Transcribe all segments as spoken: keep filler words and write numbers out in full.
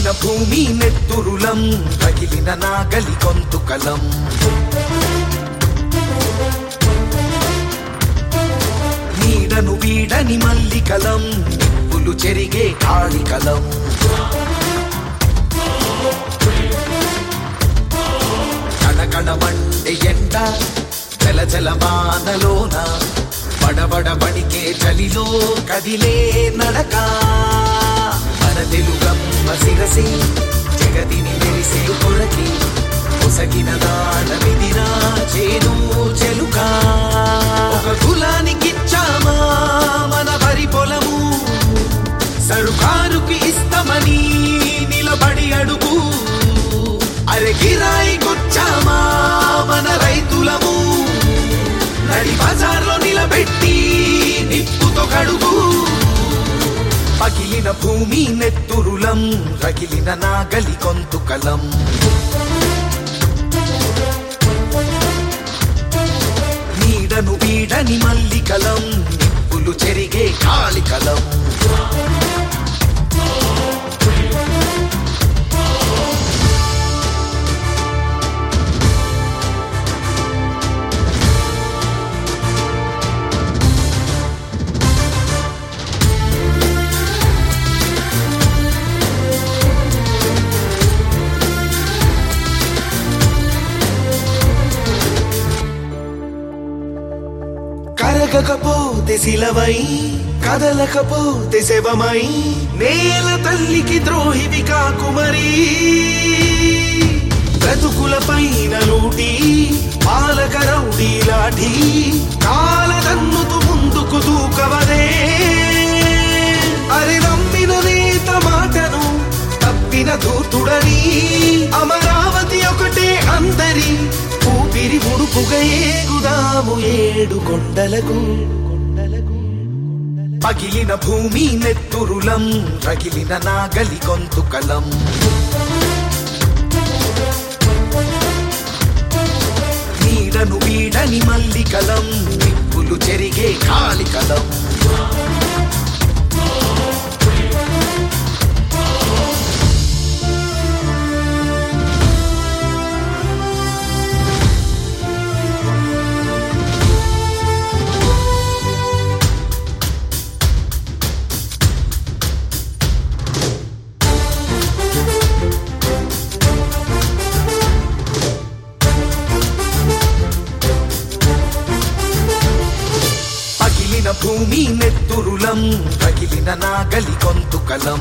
పగిలిన భూమి నెత్తురులం రగిలిన నాగలి గొంతుకలం నీడను వీడని మల్లికలం నిప్పులు చెరిగే కాళికలం కణకణమండే ఎండ జల జల వానలోన బడబడ బడికే చలిలో కదిలే నడక మన తెలుగమ్మ శిరసి జగతిని మెరిసే కొరకి పొసగిన దానమిదిరా చేను చెలుక ఒక కులానికిచ్చామా మన వరి పొలము సరుకారుకి ఇస్తామని నిలబడి అడుగు అరే కిరాయి కొచ్చామా మన రైతులము నడి బజార్లో నిలబెట్టి నిప్పుతో కడుగు పగిలిన భూమి నెత్తురులం రగిలిన నాగలి గొంతుకలం నీడను వీడని మల్లికలం నిప్పులు చెరిగే కాళికలం కరగకపోతే శిలవై కదలకపోతే శవమై నేల తల్లికి ద్రోహివి కాకుమరి బ్రతుకుల పైన లూటి పాలక రౌడీ లాఠీ కాలదన్నుతూ ముందుకు దూకవదే అరి నమ్మిన నేత మాటను తప్పిన దూతుడని అమరావతి ఒకటే అందరి ఊపిరి ఉడుపుగా ఏగుదాము ఏడు కొండలకు పగిలిన భూమి నెత్తురులం రగిలిన నాగలి గొంతుకలం నీడను వీడని మల్లికలం నిప్పులు చెరిగే కాళికలం భూమి నెత్తురులం రగిలిన నాగలి గొంతుకలం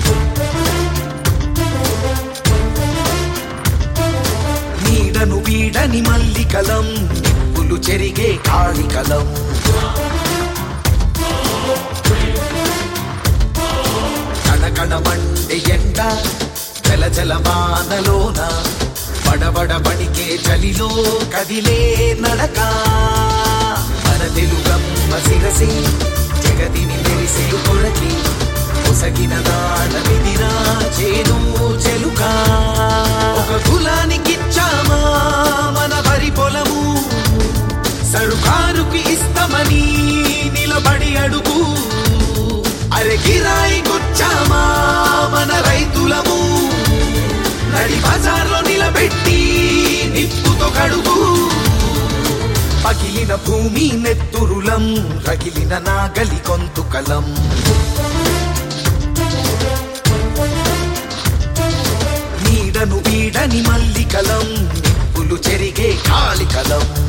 నీడను వీడని మల్లికలం నిప్పులు చెరిగే కాళికలం కణకణమండే ఎండ జల జల వానలోన బడబడ బడికే చలిలో కదిలే నడక మన తెలుగమ్మ శిరసి జగతిని మెరిసే కొరకి పొసగిన దానమిదిరా చేను చెలుక ఒక కులానికిచ్చామా మన వరి పొలము సరుకారుకి ఇస్తామని నిలబడి అడుగు అరే కిరాయి కొచ్చామా మన రైతులము నడి బజార్లో నిలబెట్టి నిప్పుతో కడుగు పగిలిన భూమి నెత్తురులం రగిలిన నాగలి గొంతుకలం నీడను వీడని మల్లికలం నిప్పులు చెరిగే కాళికలం